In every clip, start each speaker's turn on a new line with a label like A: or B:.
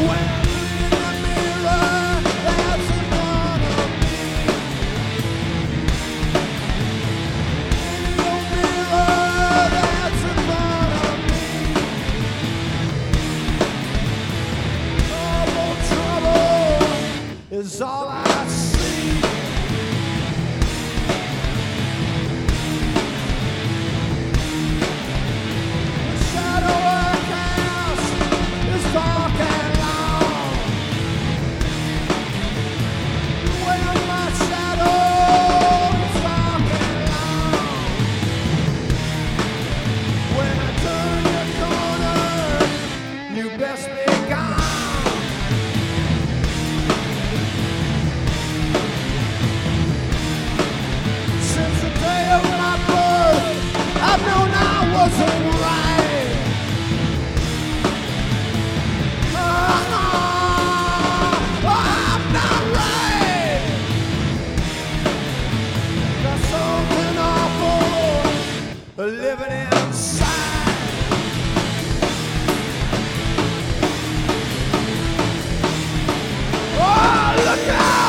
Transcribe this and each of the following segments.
A: Is all I see. The shadow I cast is dark and long. When my shadow is dark and long. When I turn your corner, you best be gone. I've known I wasn't right. I'm not right. There's something awful living inside. Oh, look out!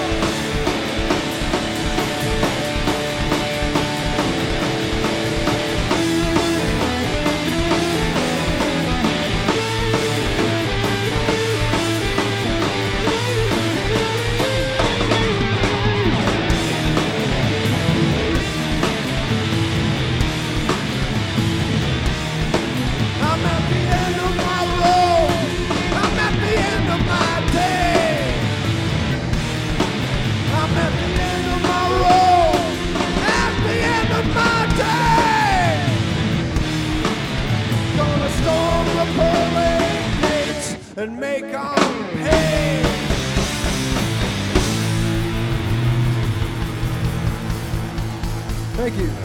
A: And make them pay. Thank you.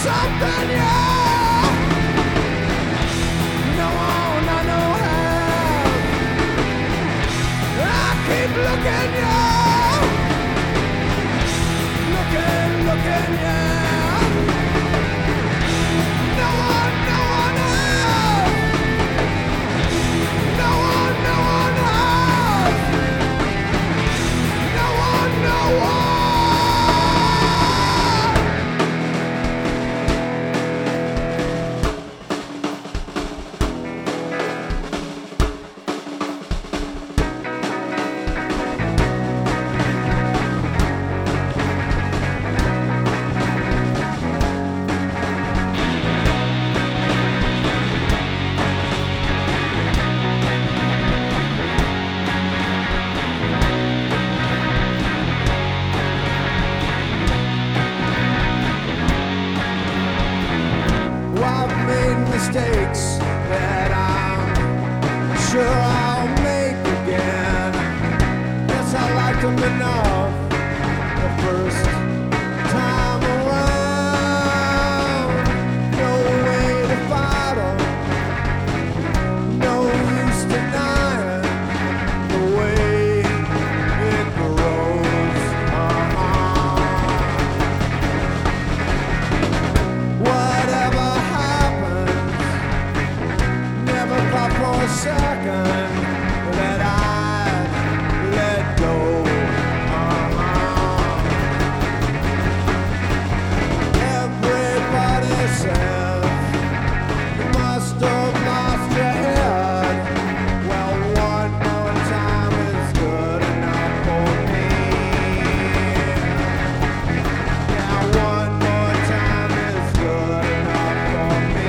A: something, yeah. No one I know has. I keep looking, yeah. Looking, yeah. No one has. No one has. No one. I've made mistakes that I'm sure I'll make again. Guess I liked them enough the first time around. No way to fight 'em, no use denying the way it grows. Whatever for a second that I let go. Everybody says you must have lost your head. Well, one more time is good enough for me. Yeah, one more time is good enough for me.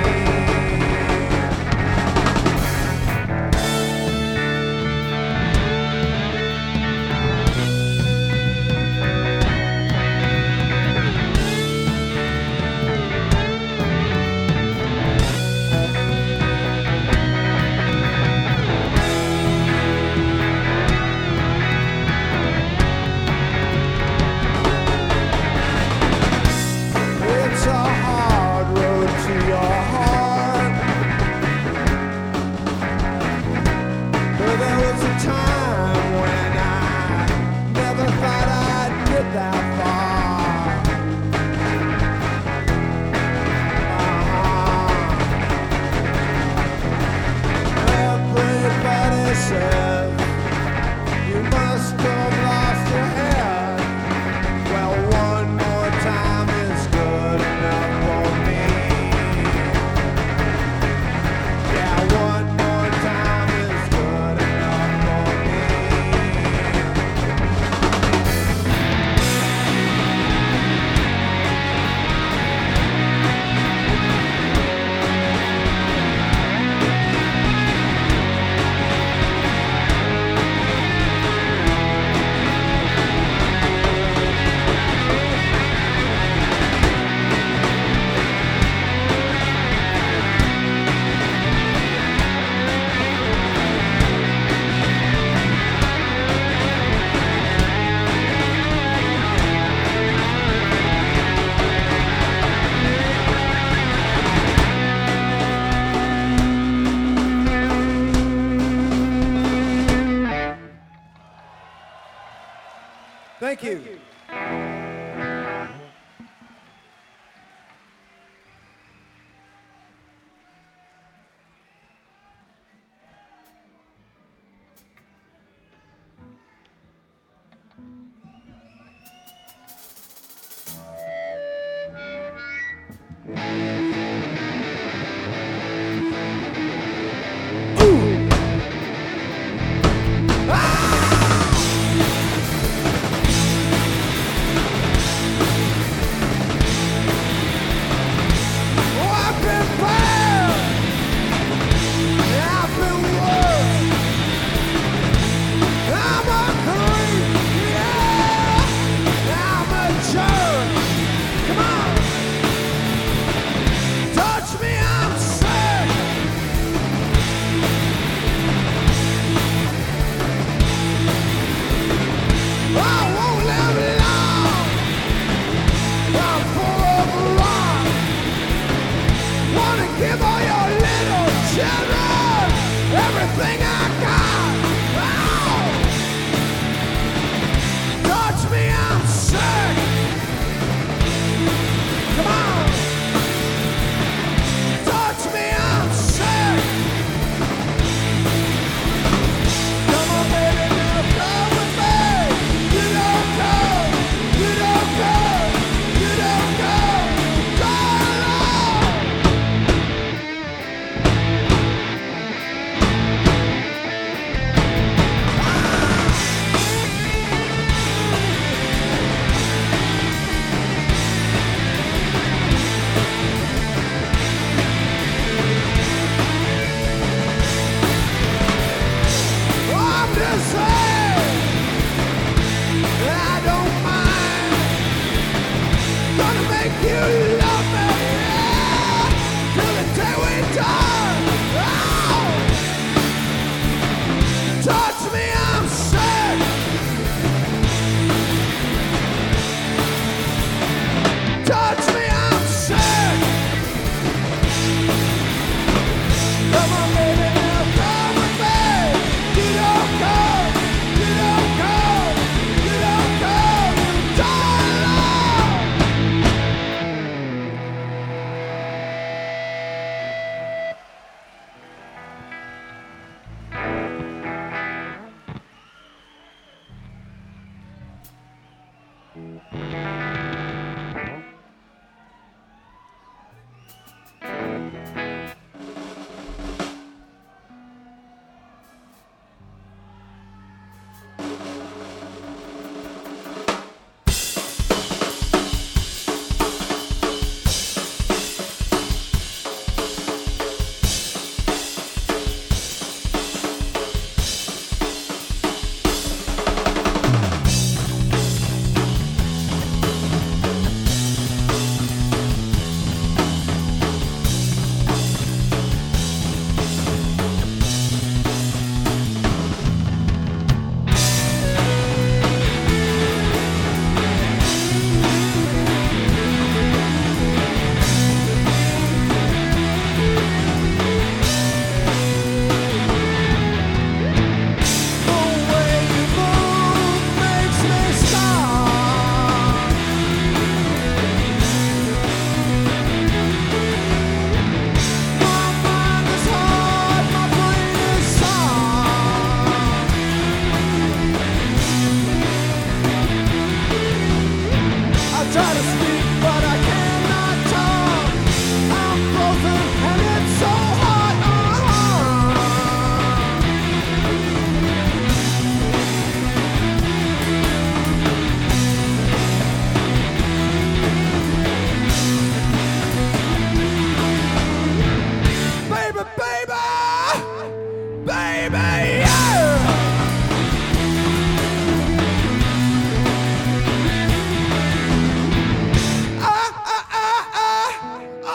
A: It's a hard road to your heart. But there was a time when I never thought I'd get that far. Everybody says you must have lost your head. Well, one more time is good enough for me. Yeah, one more time is good enough for me. Thank you.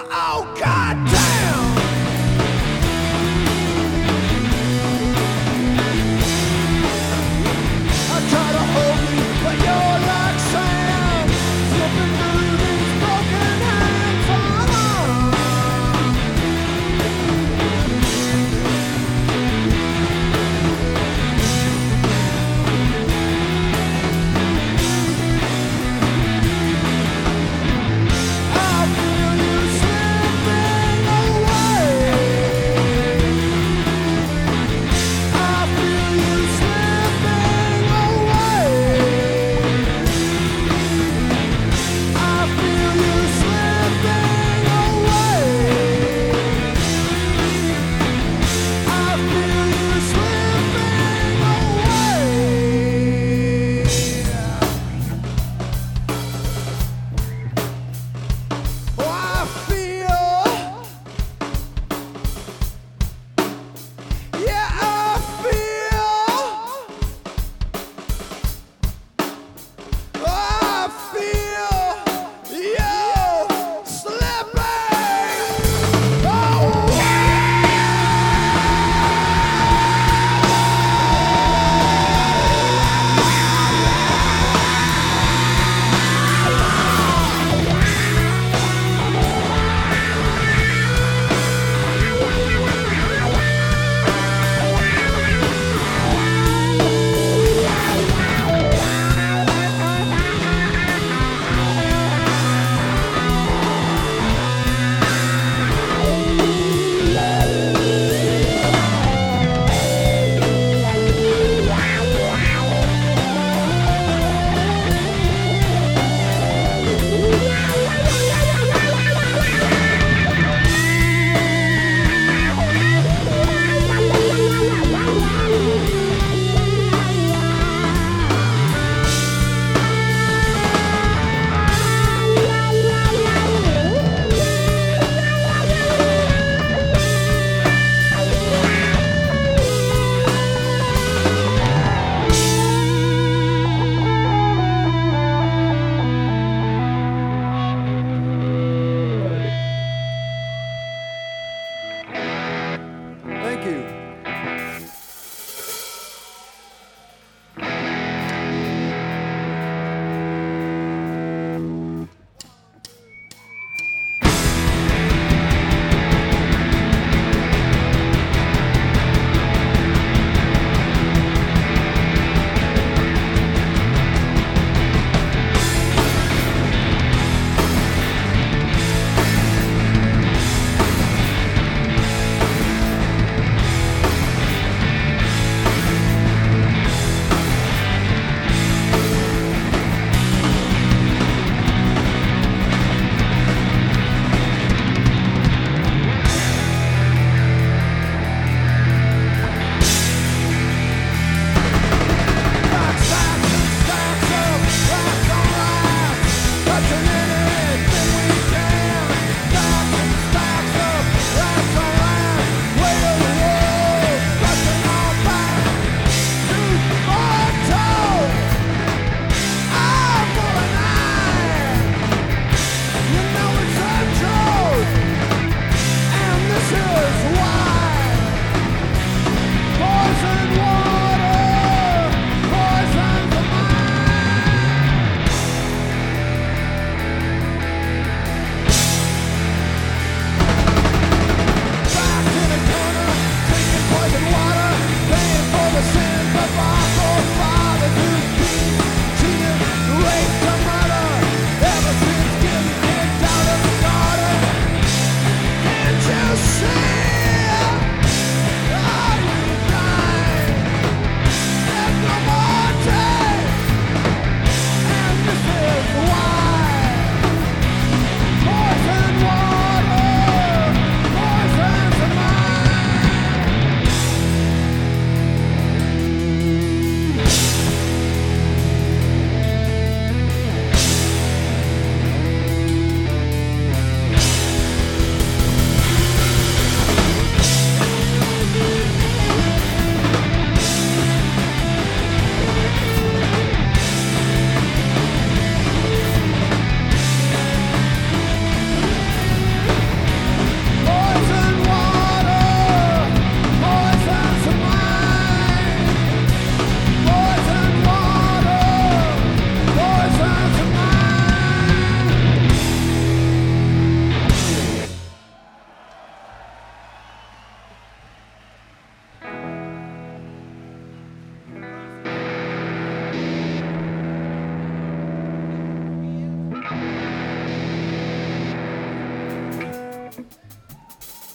A: Oh, goddamn! I try to hold you, but you're like sand, slipping through these broken hands. I feel you slipping away.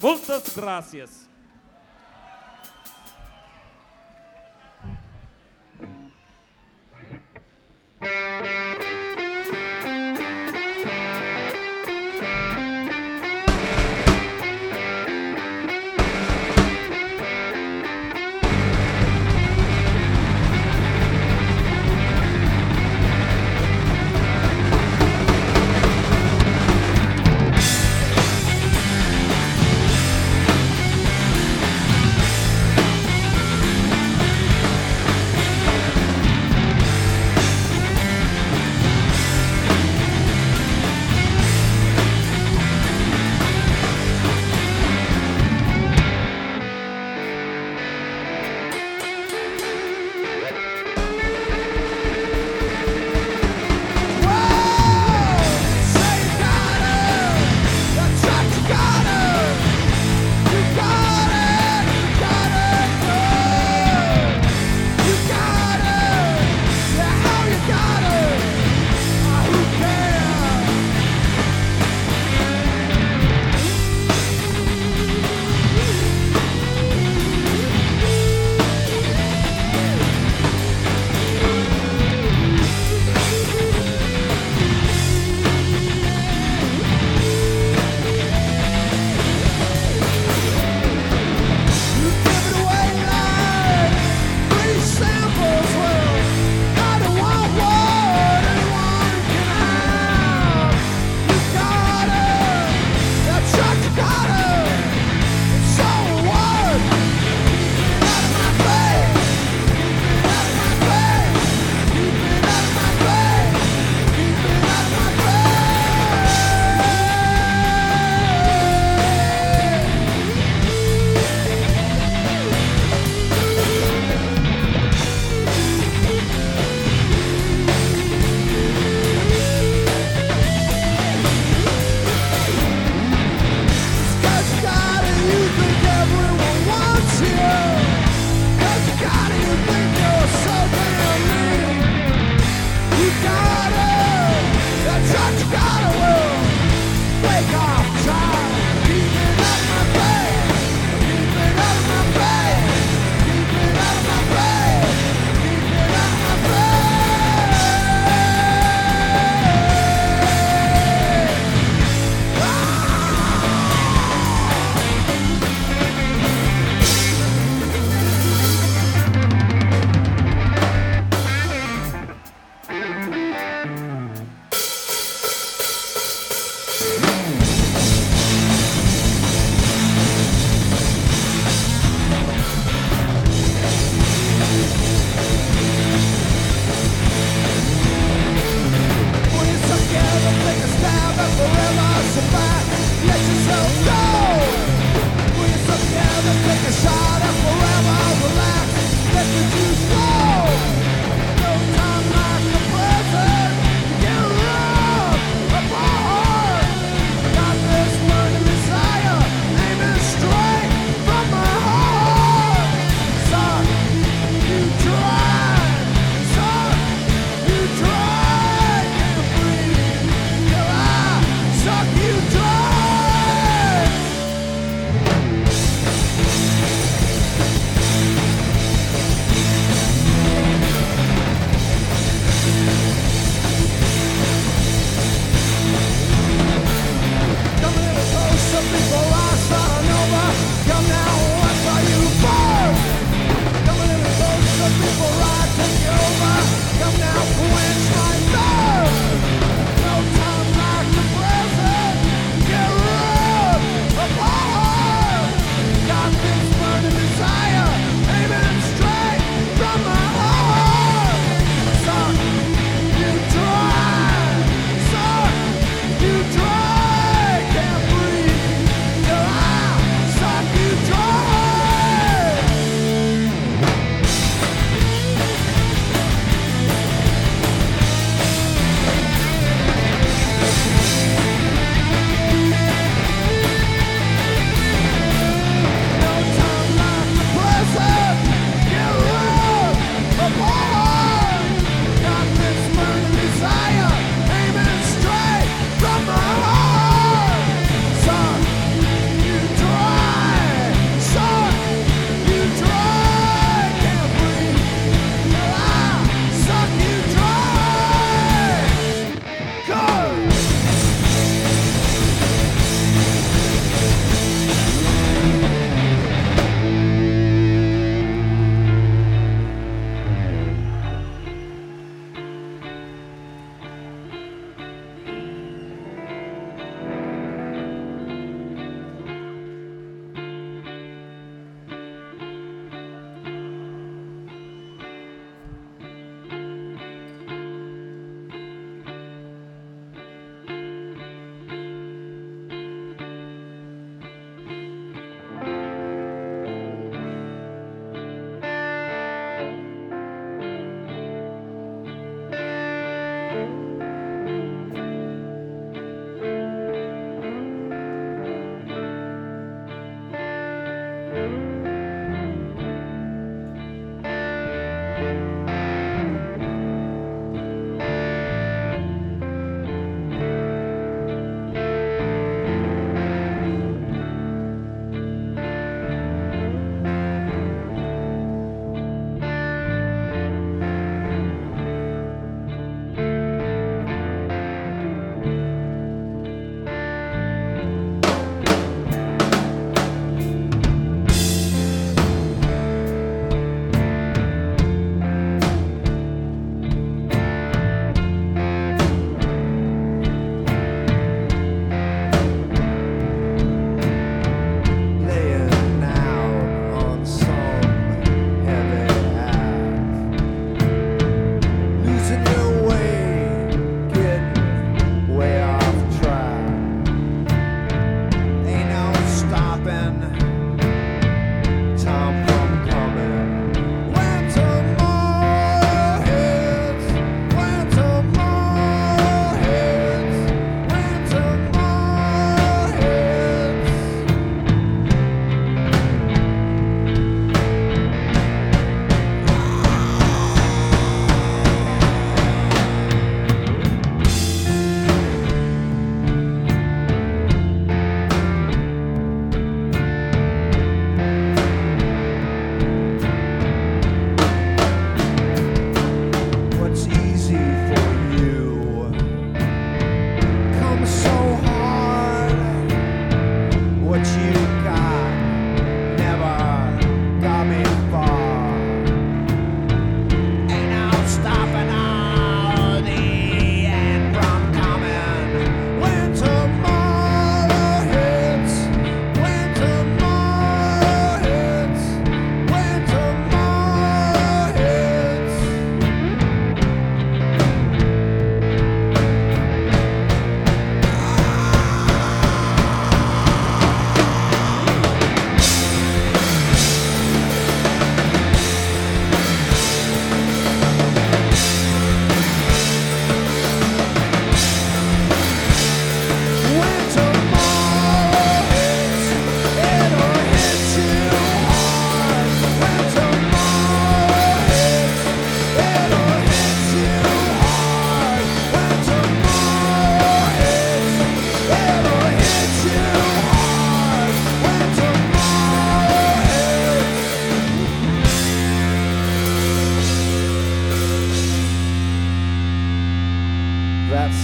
B: Muchas gracias.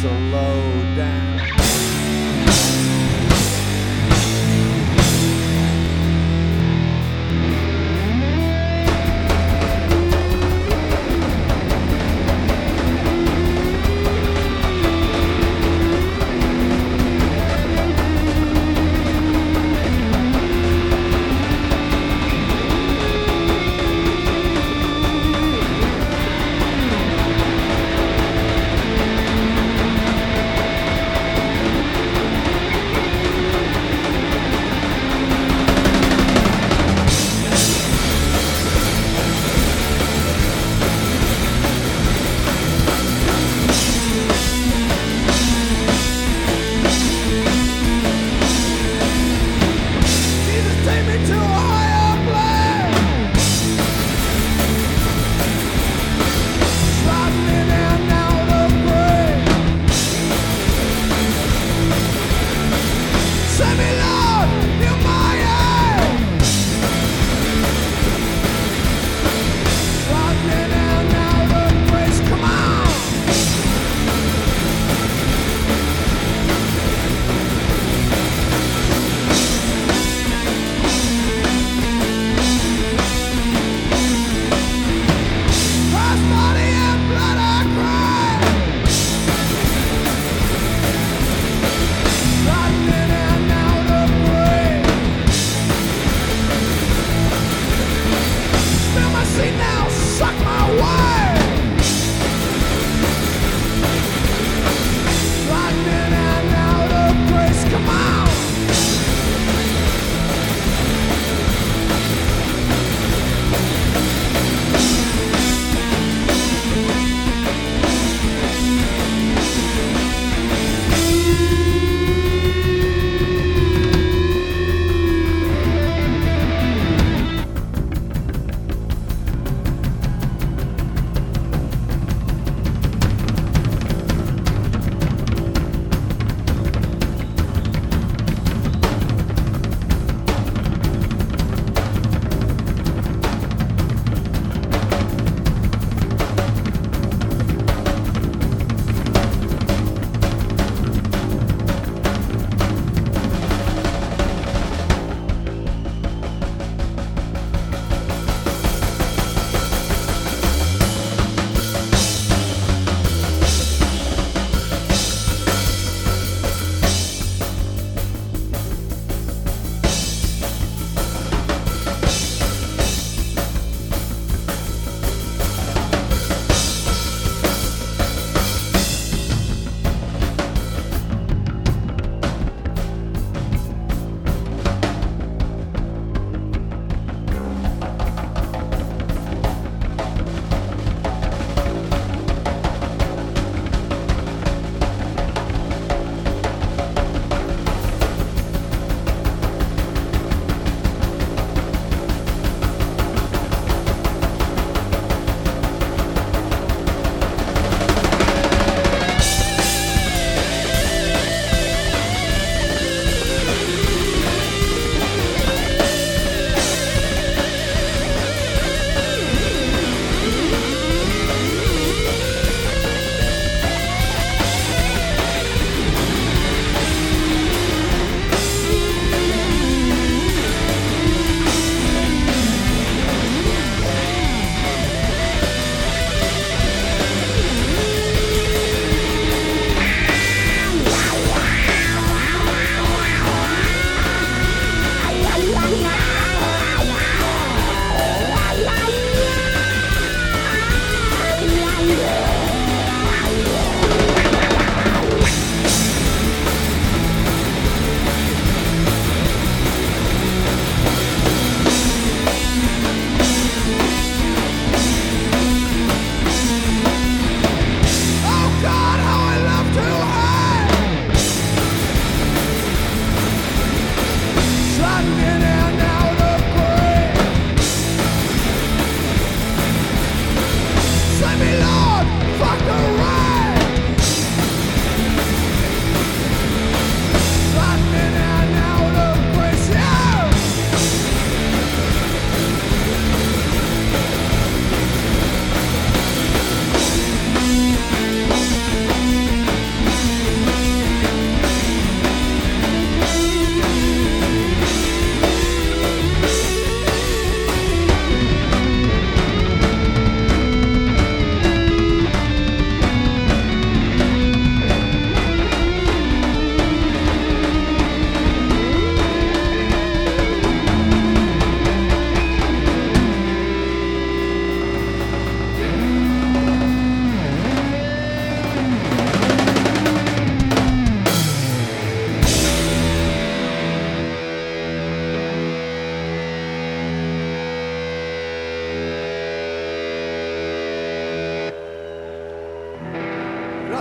A: slow down.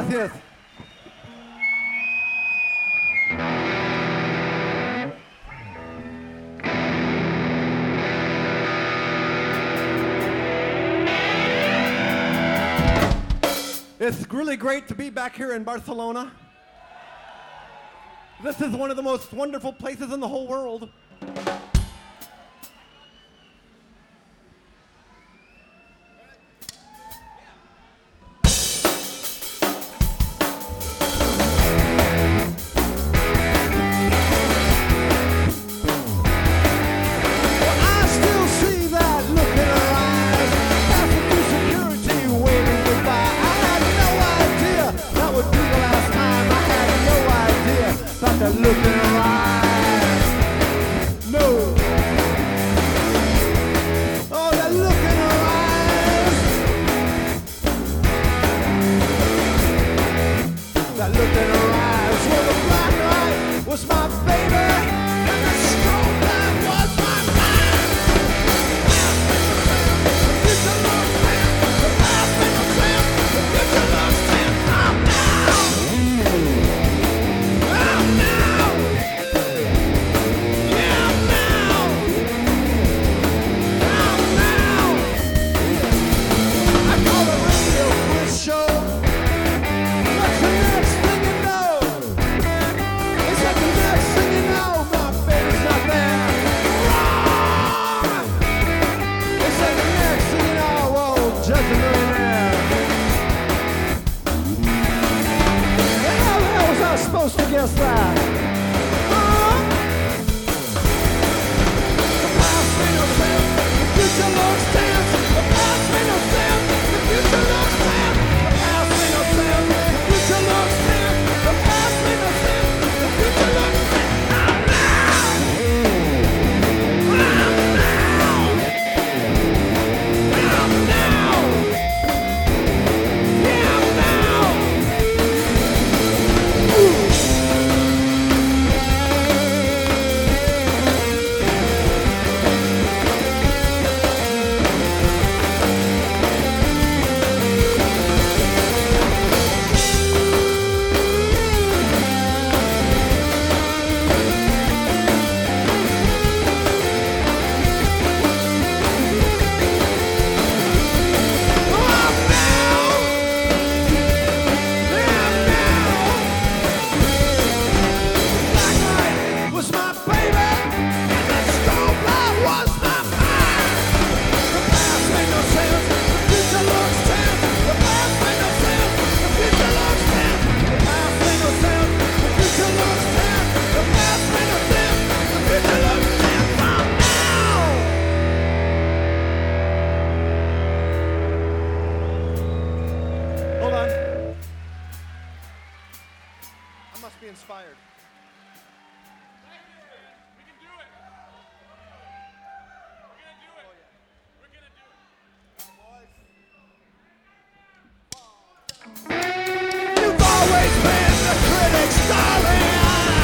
A: Gracias. It's really great to be back here in Barcelona. This is one of the most wonderful places in the whole world. That look in her eyes, no. Oh, that look in her eyes, that look in her eyes. Well, the black light was my baby, and the strong light was my mind. The future looks dim, the past may not dim, the future looks dim. I'm now. Supposed to guess that. The past may not stand, the future looks tense. The past may not stand, the future looks tense. The past may not stand, the future looks tense. The past may not stand, the future looks tense. I'm now. I'm now. Yeah, I'm now. Inspired.
B: We can do it. We're gonna do it.
A: You've always been the critic's darling,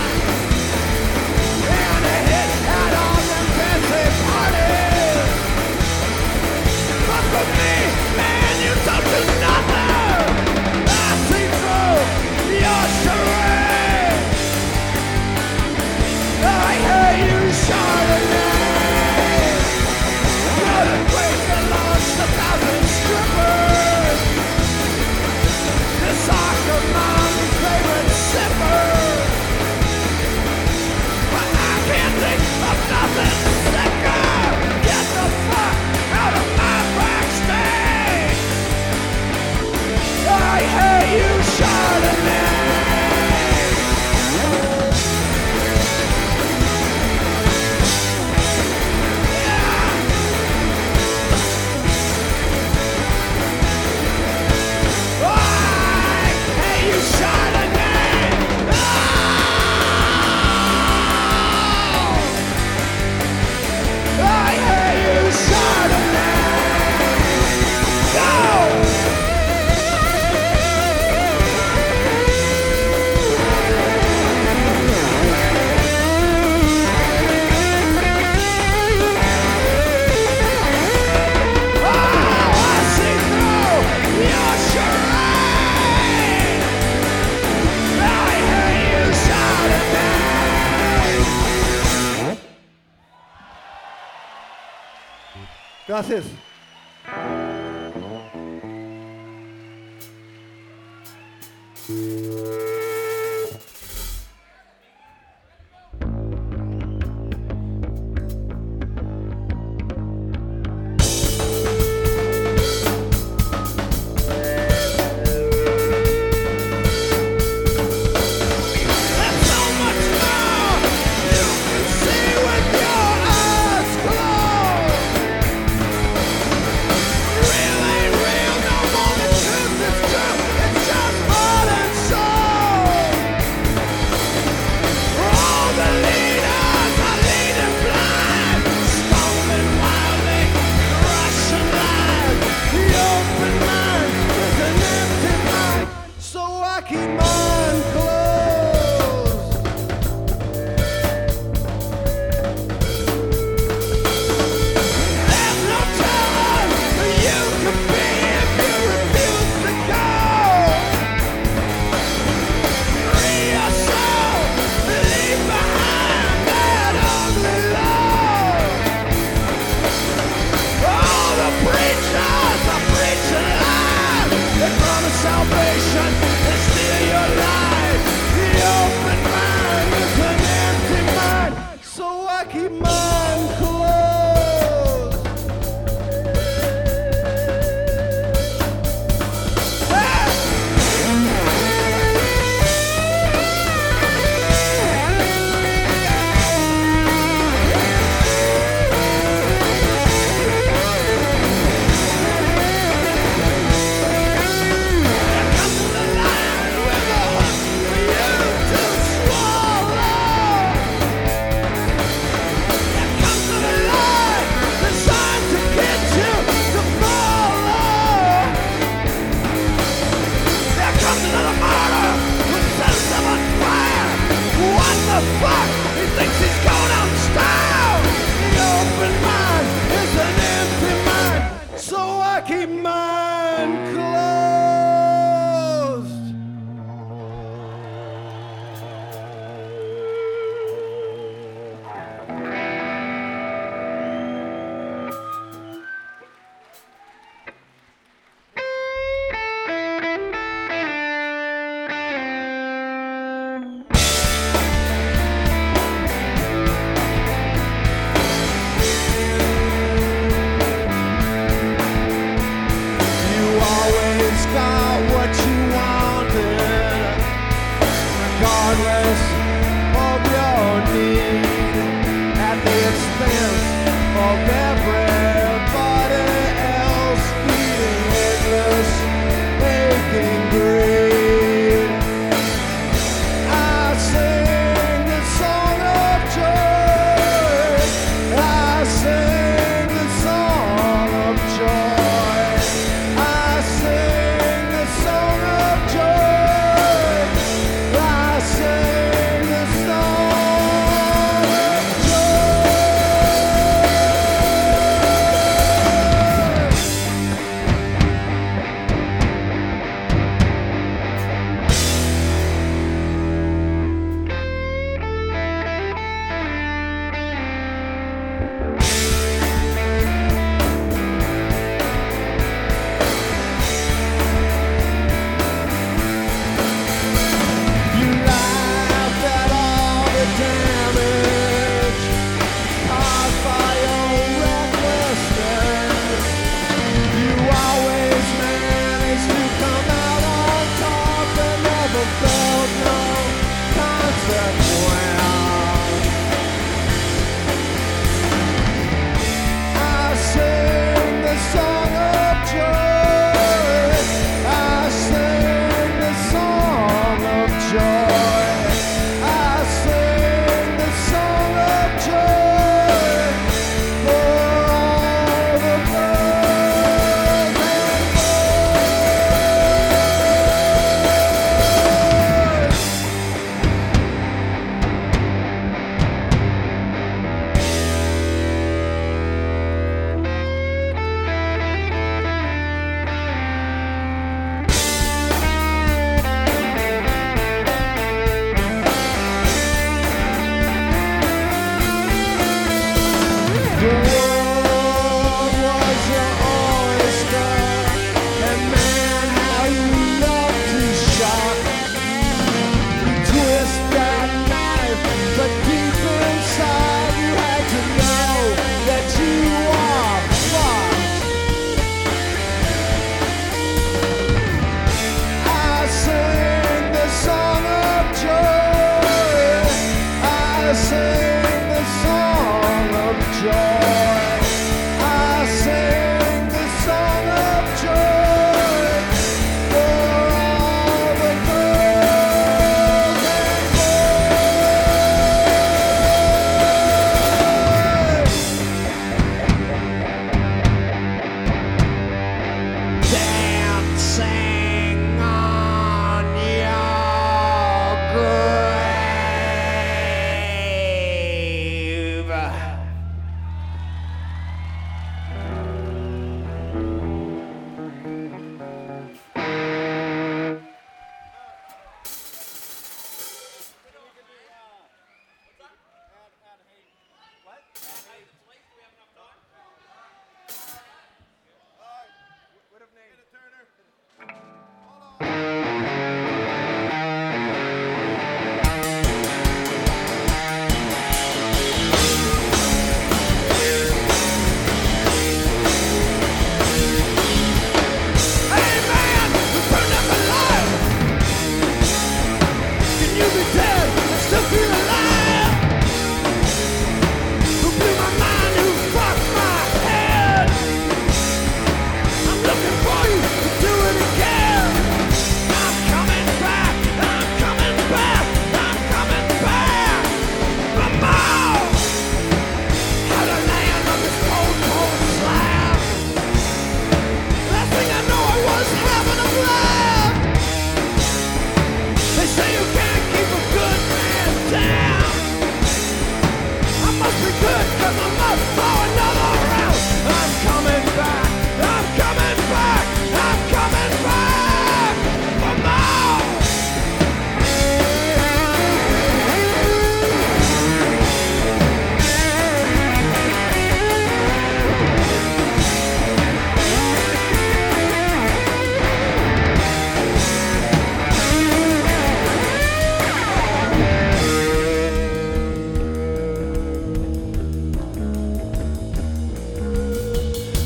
A: and a hit at all them fancy parties. But for me, man, you don't do nothing. I see through your charade. I hate you, Chardonnay. You're the great that launched 1,000 strippers. This soccer mommy's favorite sipper. But I can't think of nothing sicker. Get the fuck out of my backstage. I hate you, Chardonnay. Gracias. There's so much more you can see with your eyes closed. Real ain't real no more. The truth is true. It's just heart and soul. All the leaders are leading blind, stolen wildly, Russian lies. The open mind is an empty mind, so I keep mine closed. There's no telling who you could be if you refuse to go. Free your soul, leave behind that ugly love. All the preachers are preaching lies. They promise salvation and steal your life. The open mind is an empty mind, so I keep mine closed. Hey! Comes the lion with a hook for you to swallow. Here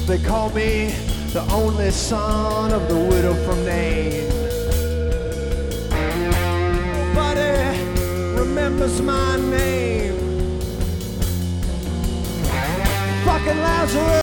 A: They call me the only son of the widow from Nain. Nobody remembers my name. Fucking Lazarus.